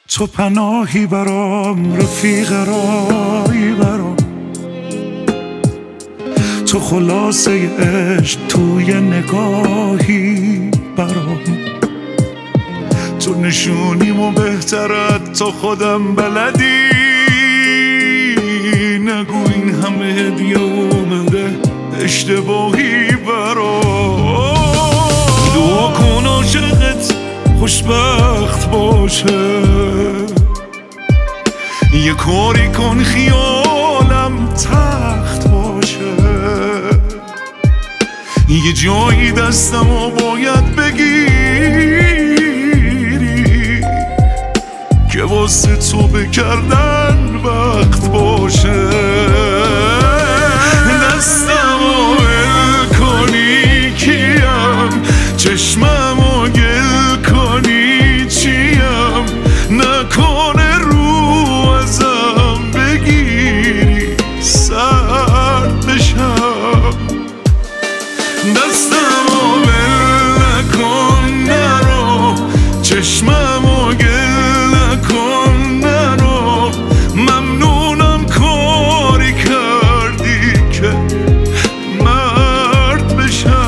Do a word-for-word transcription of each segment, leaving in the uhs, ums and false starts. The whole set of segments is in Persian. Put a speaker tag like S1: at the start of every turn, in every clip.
S1: تو پناهی برام، رفیق رایی برام، تو خلاصه عشق توی نگاهی برام، تو نشونیم و بهترت تا خودم بلدی. نگو این همه هدیه اومده اشتباهی برام. دعا کن عاشقت خوشبخت باشه، یه کاری کن خیالم تخت باشه، یه جایی دستمو باید بگیری که واسه تو بکردن وقت باشه. دستمو ول کنی کیم، چشممو گل کنی چیم، نکنه رو ازم بگیری سرد بشم. دستمو ول نکن نرو، چشممو گل نکن نرو، ممنونم کاری کردی که مرد بشم.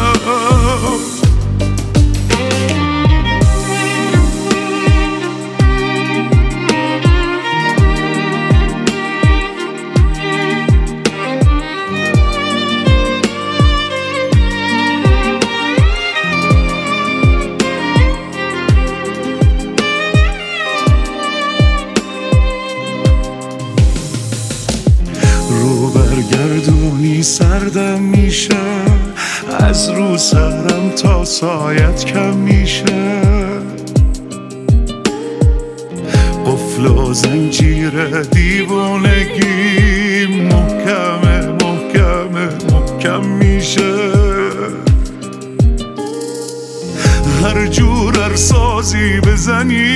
S1: رو برگردونی سردم میشه، از رو سرم تا سایت کم میشه، قفل و زنجیر دیوانگی محکمه محکمه محکم میشه. هر جور ارسازی بزنی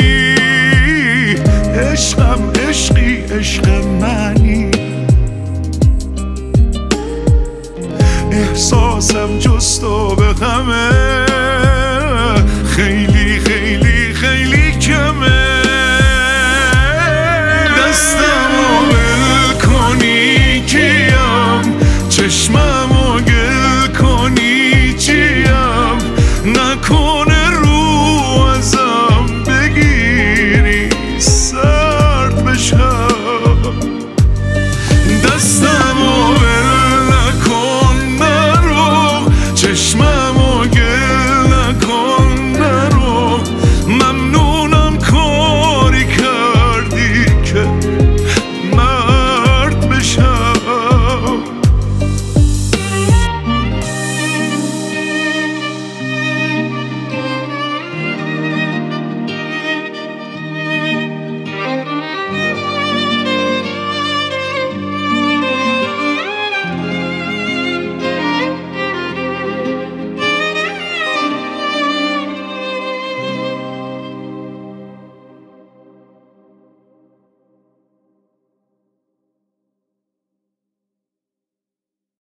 S1: عشقم عشقی عشق منی، احساسم جست و به غمه